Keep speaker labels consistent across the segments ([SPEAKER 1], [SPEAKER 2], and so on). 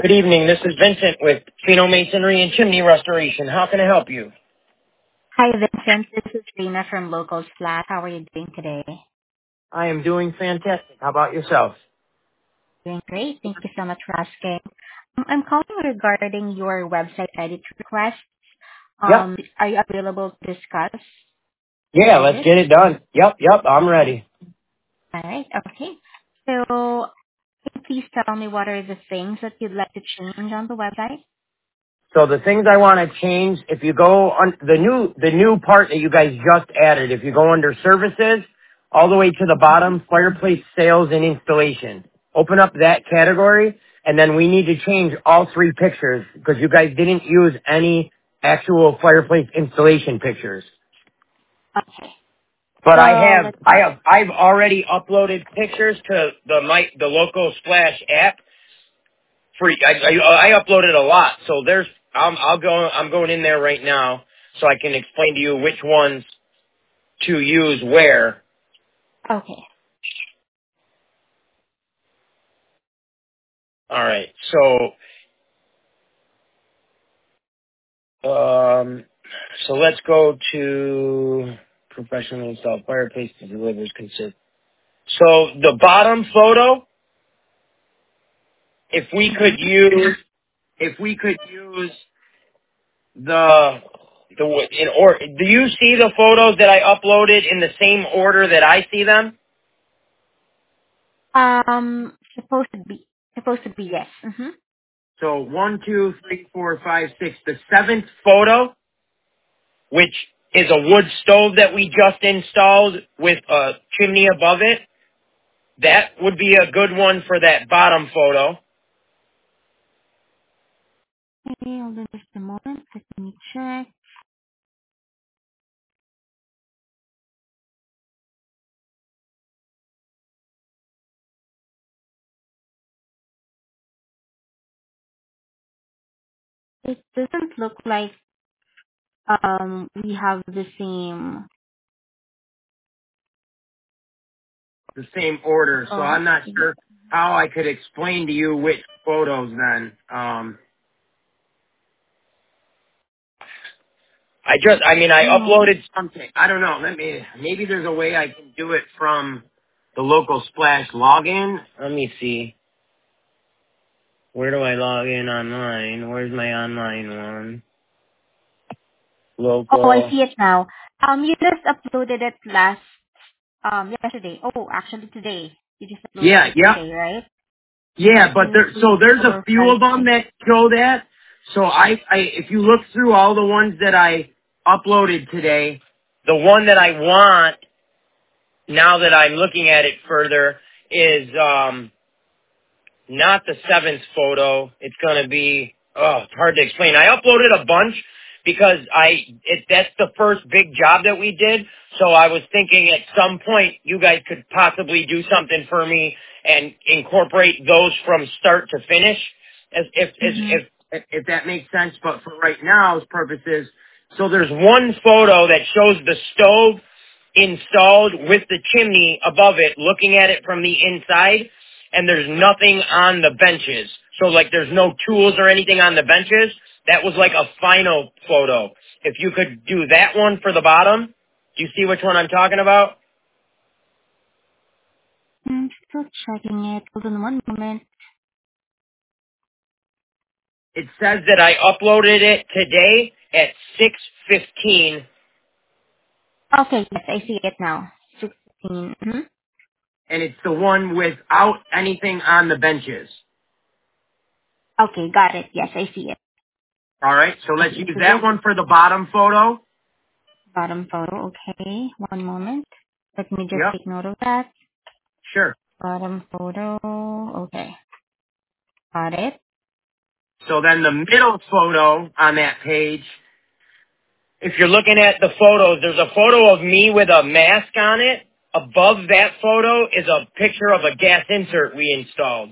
[SPEAKER 1] Good evening. This is Vincent with Fino Masonry and Chimney Restoration. How can I help you?
[SPEAKER 2] Hi, Vincent. This is Rena from Local Flat. How are you doing today?
[SPEAKER 1] I am doing fantastic. How about yourself?
[SPEAKER 2] Doing great. Thank you so much for asking. I'm calling regarding your website edit request.
[SPEAKER 1] Yep.
[SPEAKER 2] Are you available to discuss the
[SPEAKER 1] Yeah, let's
[SPEAKER 2] edit?
[SPEAKER 1] get it done. Yep, I'm ready.
[SPEAKER 2] All right. Okay. So, can you please tell me what are the things that you'd like to change on the website?
[SPEAKER 1] So the things I want to change, if you go on the new part that you guys just added, if you go under services, all the way to the bottom, fireplace sales and installation. Open up that category, and then we need to change all three pictures because you guys didn't use any actual fireplace installation pictures.
[SPEAKER 2] Okay.
[SPEAKER 1] But
[SPEAKER 2] So, let's
[SPEAKER 1] I've already uploaded pictures to the local Splash app. I uploaded a lot, so I'm going in there right now so I can explain to you which ones to use where.
[SPEAKER 2] okay.
[SPEAKER 1] All right, so let's go to professionally installed fireplace that delivers consist. So the bottom photo, if we could use the do you see the photos that I uploaded in the same order that I see them?
[SPEAKER 2] Supposed to be yes. Mm-hmm.
[SPEAKER 1] So 1, 2, 3, 4, 5, 6. The seventh photo, which is a wood stove that we just installed with a chimney above it, that would be a good one for that bottom photo.
[SPEAKER 2] Okay, hold on just a moment. Let me check. It doesn't look like we have the same
[SPEAKER 1] The same order, so I'm not
[SPEAKER 2] yeah.
[SPEAKER 1] sure how I could explain to you which photos then. I
[SPEAKER 2] Oh,
[SPEAKER 1] uploaded something. I don't know. Maybe there's a way I can do it from the local Splash login. Let me see. Where do I log in online? Where's my online one?
[SPEAKER 2] I
[SPEAKER 1] Local.
[SPEAKER 2] see it now. You just uploaded it yesterday. Oh, actually today. You just uploaded
[SPEAKER 1] Yeah,
[SPEAKER 2] it
[SPEAKER 1] yep.
[SPEAKER 2] today, right?
[SPEAKER 1] Yeah, but
[SPEAKER 2] 2, 3,
[SPEAKER 1] there's a
[SPEAKER 2] 4,
[SPEAKER 1] few
[SPEAKER 2] 5,
[SPEAKER 1] of them
[SPEAKER 2] 6.
[SPEAKER 1] that show that. So if you look through all the ones that I uploaded today, the one that I want, now that I'm looking at it further, is, not the seventh photo. It's going to be, it's hard to explain. I uploaded a bunch because that's the first big job that we did. So I was thinking at some point you guys could possibly do something for me and incorporate those from start to finish, as
[SPEAKER 2] Mm-hmm.
[SPEAKER 1] if that makes sense. But for right now's purposes, so there's one photo that shows the stove installed with the chimney above it, looking at it from the inside, and there's nothing on the benches. So like there's no tools or anything on the benches. That was like a final photo. If you could do that one for the bottom, do you see which one I'm talking about?
[SPEAKER 2] I'm still checking it. Hold on one moment.
[SPEAKER 1] It says that I uploaded it today at 6:15,
[SPEAKER 2] Okay, yes, I see it now. 16. Mm-hmm.
[SPEAKER 1] and it's the one without anything on the benches.
[SPEAKER 2] Okay, got it. Yes, I see it.
[SPEAKER 1] All right, so let's
[SPEAKER 2] Okay,
[SPEAKER 1] use
[SPEAKER 2] so
[SPEAKER 1] that
[SPEAKER 2] this
[SPEAKER 1] one for the bottom photo.
[SPEAKER 2] bottom photo. Okay, one moment. Let me just
[SPEAKER 1] Yep,
[SPEAKER 2] take note of that.
[SPEAKER 1] sure.
[SPEAKER 2] Bottom photo. Okay, got it.
[SPEAKER 1] So then the middle photo on that page, if you're looking at the photos, there's a photo of me with a mask on it. Above that photo is a picture of a gas insert we installed.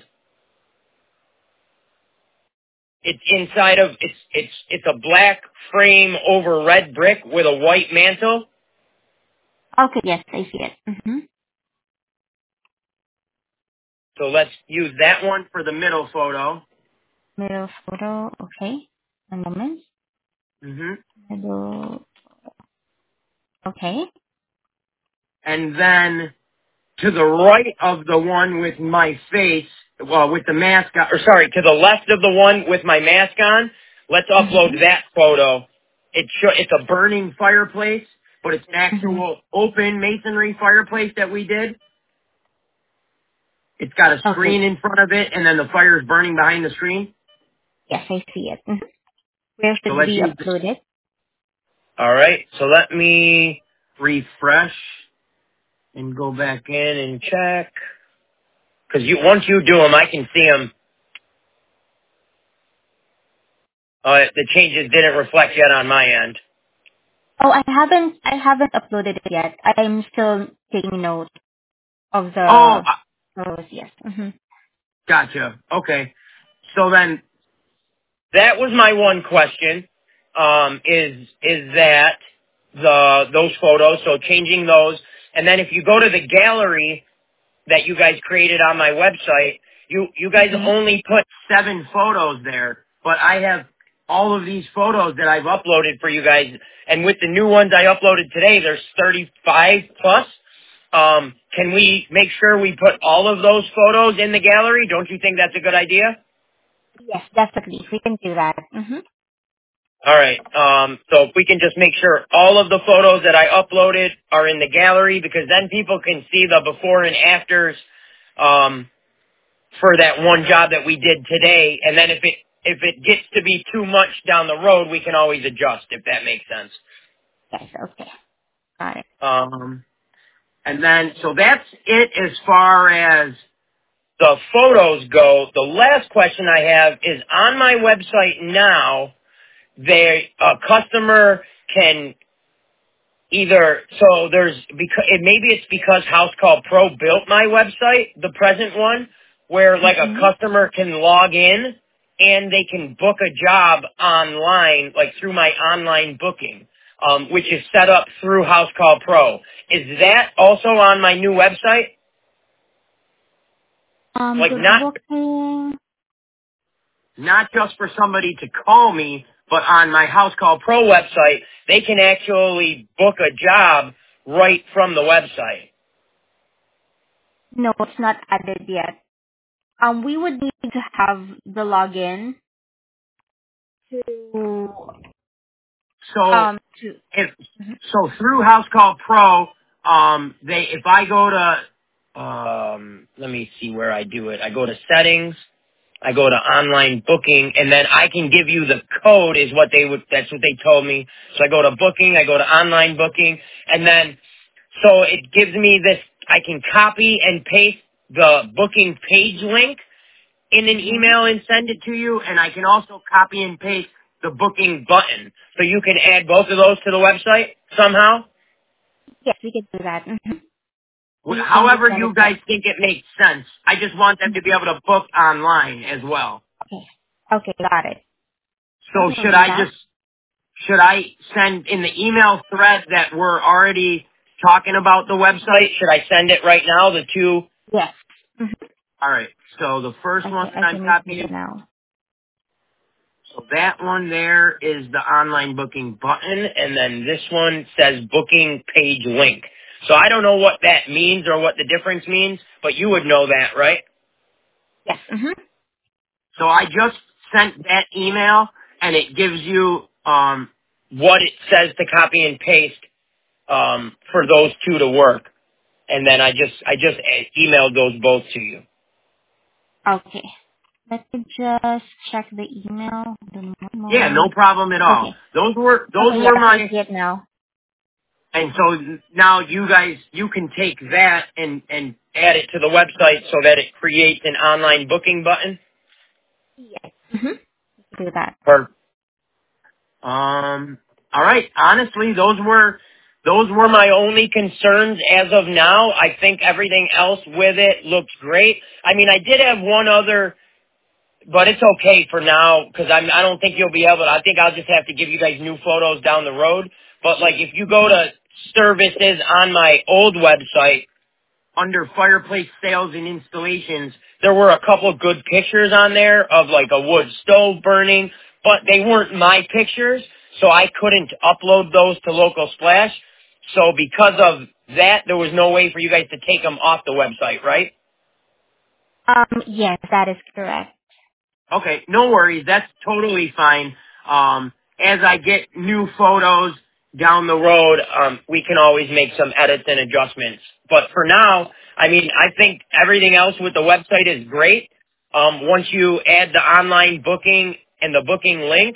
[SPEAKER 1] It's inside of it's a black frame over red brick with a white mantle.
[SPEAKER 2] Okay, yes, I see it. Mm-hmm.
[SPEAKER 1] So let's use that one for the middle photo.
[SPEAKER 2] Middle photo. Okay. One moment.
[SPEAKER 1] hmm
[SPEAKER 2] Middle. Okay.
[SPEAKER 1] And then to the right of the one with my face, well, with the mask on, or sorry, to the left of the one with my mask on, let's
[SPEAKER 2] Mm-hmm.
[SPEAKER 1] upload that photo. It's a burning fireplace, but it's an
[SPEAKER 2] Mm-hmm.
[SPEAKER 1] actual open masonry fireplace that we did. It's got a
[SPEAKER 2] Okay.
[SPEAKER 1] screen in front of it, and then the fire is burning behind the screen.
[SPEAKER 2] Yes, I see it. Mm-hmm. Where
[SPEAKER 1] So
[SPEAKER 2] should
[SPEAKER 1] let's
[SPEAKER 2] we
[SPEAKER 1] use this.
[SPEAKER 2] upload it?
[SPEAKER 1] All right, so let me refresh and go back in and check. Because once you do them, I can see them. The changes didn't reflect yet on my end.
[SPEAKER 2] Oh, I haven't uploaded it yet. I'm still taking note of
[SPEAKER 1] Oh,
[SPEAKER 2] the photos. Yes. Mm-hmm.
[SPEAKER 1] gotcha. Okay. So then that was my one question. Is that those photos? So changing those, and then if you go to the gallery that you guys created on my website, you guys
[SPEAKER 2] Mm-hmm.
[SPEAKER 1] only put 7 photos there, but I have all of these photos that I've uploaded for you guys, and with the new ones I uploaded today, there's 35 plus. Can we make sure we put all of those photos in the gallery? Don't you think that's a good idea?
[SPEAKER 2] Yes, definitely. We can do that. Mm-hmm.
[SPEAKER 1] All right. So if we can just make sure all of the photos that I uploaded are in the gallery, because then people can see the before and afters for that one job that we did today. And then if it gets to be too much down the road, we can always adjust, if that makes sense.
[SPEAKER 2] Yes. Okay. Got it.
[SPEAKER 1] Um, and then so that's it as far as the photos go. The last question I have is on my website now. A customer can either maybe it's because House Call Pro built my website, the present one, where like a
[SPEAKER 2] Mm-hmm.
[SPEAKER 1] customer can log in and they can book a job online, like through my online booking, which is set up through House Call Pro. Is that also on my new website? Like
[SPEAKER 2] The
[SPEAKER 1] not
[SPEAKER 2] booking.
[SPEAKER 1] not just for somebody to call me, but on my House Call Pro website, they can actually book a job right from the website.
[SPEAKER 2] No, it's not added yet. We would need to have the login to
[SPEAKER 1] So
[SPEAKER 2] to.
[SPEAKER 1] if
[SPEAKER 2] Mhm.
[SPEAKER 1] through House Call Pro, if I go to let me see where I do it. I go to settings, I go to online booking, and then I can give you the code that's what they told me. So I go to booking, I go to online booking, and then so it gives me this, I can copy and paste the booking page link in an
[SPEAKER 2] Mhm.
[SPEAKER 1] email and send it to you, and I can also copy and paste the booking button. So you can add both of those to the website somehow.
[SPEAKER 2] Yes, we can do that. Mm-hmm. You can just
[SPEAKER 1] However
[SPEAKER 2] send it
[SPEAKER 1] you
[SPEAKER 2] to us.
[SPEAKER 1] guys think it makes sense. I just want them to be able to book online as well.
[SPEAKER 2] Okay. Okay, got it.
[SPEAKER 1] So
[SPEAKER 2] We'll do that.
[SPEAKER 1] should I send in the email thread that we're already talking about the website? Should I send it right now? The two.
[SPEAKER 2] Yes. Mm-hmm.
[SPEAKER 1] All right. So the first one
[SPEAKER 2] Okay,
[SPEAKER 1] that
[SPEAKER 2] I
[SPEAKER 1] I'm
[SPEAKER 2] can receive it
[SPEAKER 1] copying.
[SPEAKER 2] now.
[SPEAKER 1] So that one there is the online booking button, and then this one says booking page link. So I don't know what that means or what the difference means, but you would know that, right?
[SPEAKER 2] Yes. Mm-hmm.
[SPEAKER 1] So I just sent that email, and it gives you what it says to copy and paste for those two to work, and then I just emailed those both to you.
[SPEAKER 2] Okay. Let me just check the email. One
[SPEAKER 1] Yeah, no
[SPEAKER 2] moment.
[SPEAKER 1] problem at all.
[SPEAKER 2] Okay.
[SPEAKER 1] Those
[SPEAKER 2] Okay,
[SPEAKER 1] were
[SPEAKER 2] yes, I
[SPEAKER 1] my.
[SPEAKER 2] see it now.
[SPEAKER 1] And so now you can take that and add it to the website so that it creates an online booking button.
[SPEAKER 2] Yes. Mm-hmm. Do that.
[SPEAKER 1] Or all right. Honestly, those were my only concerns as of now. I think everything else with it looks great. I mean, I did have one other, but it's okay for now because I don't think you'll be able to. I think I'll just have to give you guys new photos down the road. But like if you go to services on my old website, under fireplace sales and installations, there were a couple good pictures on there of like a wood stove burning, but they weren't my pictures, so I couldn't upload those to Local Splash. So because of that, there was no way for you guys to take them off the website, right?
[SPEAKER 2] Yes, that is correct.
[SPEAKER 1] Okay, no worries. That's totally fine. As I get new photos down the road, we can always make some edits and adjustments. But for now, I mean, I think everything else with the website is great. Once you add the online booking and the booking link,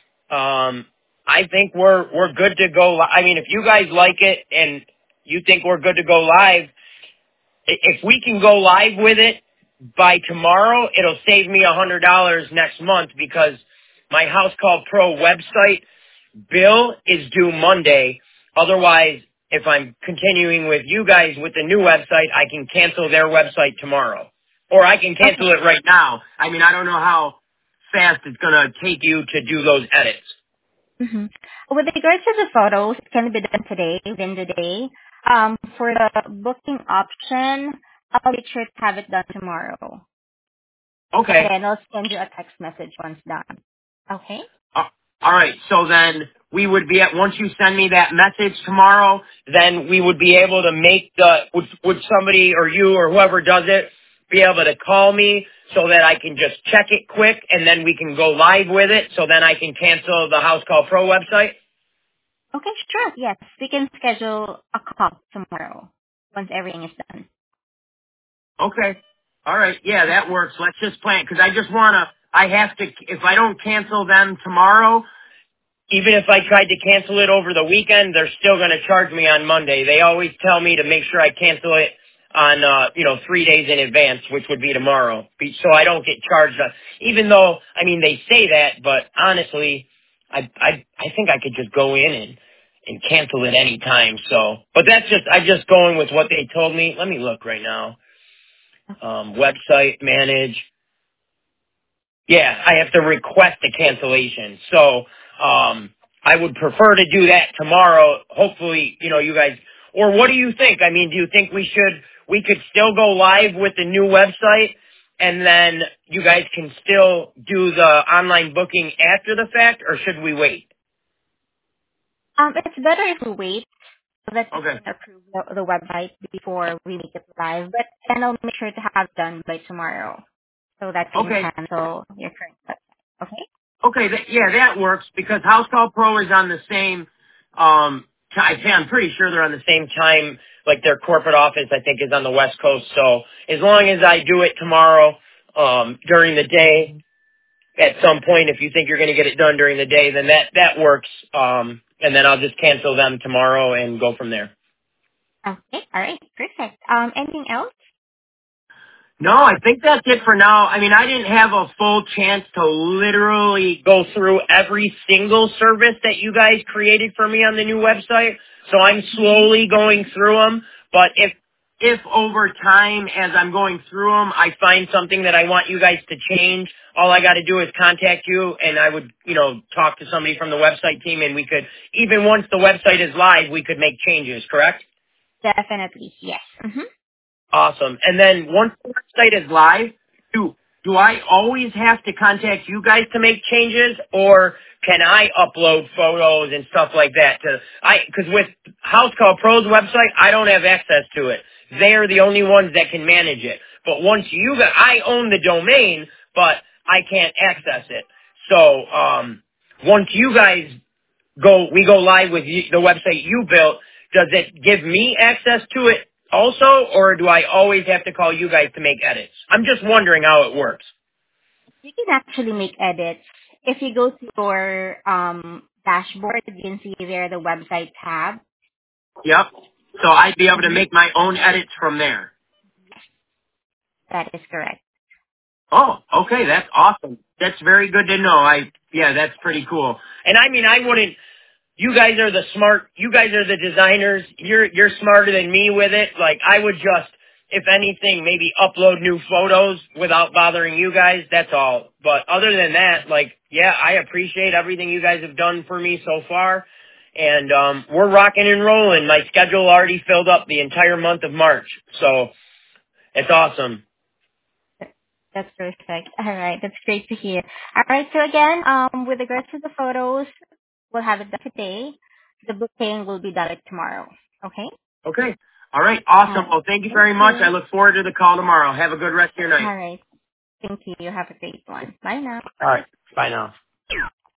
[SPEAKER 1] I think we're good to go. I mean, if you guys like it and you think we're good to go live, if we can go live with it by tomorrow, it'll save me $100 next month because my House Call Pro website bill is due Monday. Otherwise, if I'm continuing with you guys with the new website, I can cancel their website tomorrow. Or I can cancel
[SPEAKER 2] Okay.
[SPEAKER 1] it right now. I mean, I don't know how fast it's going to take you to do those edits.
[SPEAKER 2] Mm-hmm. With regards to the photos, it can be done today, within the day. For the booking option, I'll make sure to have it done tomorrow. And
[SPEAKER 1] Okay.
[SPEAKER 2] then I'll send you a text message once done. Okay?
[SPEAKER 1] Uh, all right. So then we would be at once you send me that message tomorrow, then we would be able to make the would somebody or you or whoever does it be able to call me so that I can just check it quick and then we can go live with it so then I can cancel the House Call Pro website.
[SPEAKER 2] Okay, sure. Yes, we can schedule a call tomorrow once everything is done.
[SPEAKER 1] Okay. All right. Yeah, that works. Let's just plan because I just wanna. I have to. If I don't cancel them tomorrow, even if I tried to cancel it over the weekend, they're still going to charge me on Monday. They always tell me to make sure I cancel it on, 3 days in advance, which would be tomorrow, so I don't get charged. Even though, I mean, they say that, but honestly, I think I could just go in and cancel it any time. So, but I'm just going with what they told me. Let me look right now. Website manage. Yeah, I have to request a cancellation. So, I would prefer to do that tomorrow. Hopefully, you guys, or what do you think? I mean, do you think we could still go live with the new website and then you guys can still do the online booking after the fact or should we wait?
[SPEAKER 2] It's better if we wait so that we
[SPEAKER 1] Okay.
[SPEAKER 2] can approve the website before we make it live. But then I'll make sure to have it done by tomorrow so that we can
[SPEAKER 1] Okay.
[SPEAKER 2] cancel your current website. Okay?
[SPEAKER 1] Okay, yeah, that works because House Call Pro is on the same. I'm pretty sure they're on the same time. Like their corporate office, I think, is on the West Coast. So as long as I do it tomorrow during the day, at some point, if you think you're going to get it done during the day, then that works. And then I'll just cancel them tomorrow and go from there.
[SPEAKER 2] Okay. All right. Perfect. Anything else?
[SPEAKER 1] No, I think that's it for now. I mean, I didn't have a full chance to literally go through every single service that you guys created for me on the new website. So I'm slowly going through them. But if over time, as I'm going through them, I find something that I want you guys to change, all I got to do is contact you and I would, talk to somebody from the website team and we could, even once the website is live, we could make changes, correct?
[SPEAKER 2] Definitely. Yes. Mm-hmm.
[SPEAKER 1] Awesome. And then once the website is live, do I always have to contact you guys to make changes, or can I upload photos and stuff like that? Because with House Call Pro's website, I don't have access to it. They're the only ones that can manage it. But once I own the domain, but I can't access it. So once you guys we go live with the website you built, does it give me access to it also, or do I always have to call you guys to make edits? I'm just wondering how it works.
[SPEAKER 2] You can actually make edits. If you go to your dashboard, you can see there the website tab.
[SPEAKER 1] Yep. So I'd be able to
[SPEAKER 2] Mm-hmm.
[SPEAKER 1] make my own edits from there.
[SPEAKER 2] That is correct.
[SPEAKER 1] Oh, okay, that's awesome. That's very good to know. Yeah, that's pretty cool. And I mean, I wouldn't. You guys are you guys are the designers. You're smarter than me with it. Like I would just, if anything, maybe upload new photos without bothering you guys. That's all. But other than that, like, yeah, I appreciate everything you guys have done for me so far. and we're rocking and rolling. My schedule already filled up the entire month of March, so it's awesome.
[SPEAKER 2] That's perfect. All right, that's great to hear. All right, so again, with regards to the photos, we'll have it done today. The booking will be done tomorrow. Okay?
[SPEAKER 1] Okay. All right.
[SPEAKER 2] All
[SPEAKER 1] Awesome.
[SPEAKER 2] right.
[SPEAKER 1] Well, thank you
[SPEAKER 2] Thank
[SPEAKER 1] very much. I
[SPEAKER 2] you.
[SPEAKER 1] look forward to the call tomorrow. Have a good rest of your night.
[SPEAKER 2] All right. Thank you. Have a great one. Bye now.
[SPEAKER 1] All right. Bye now.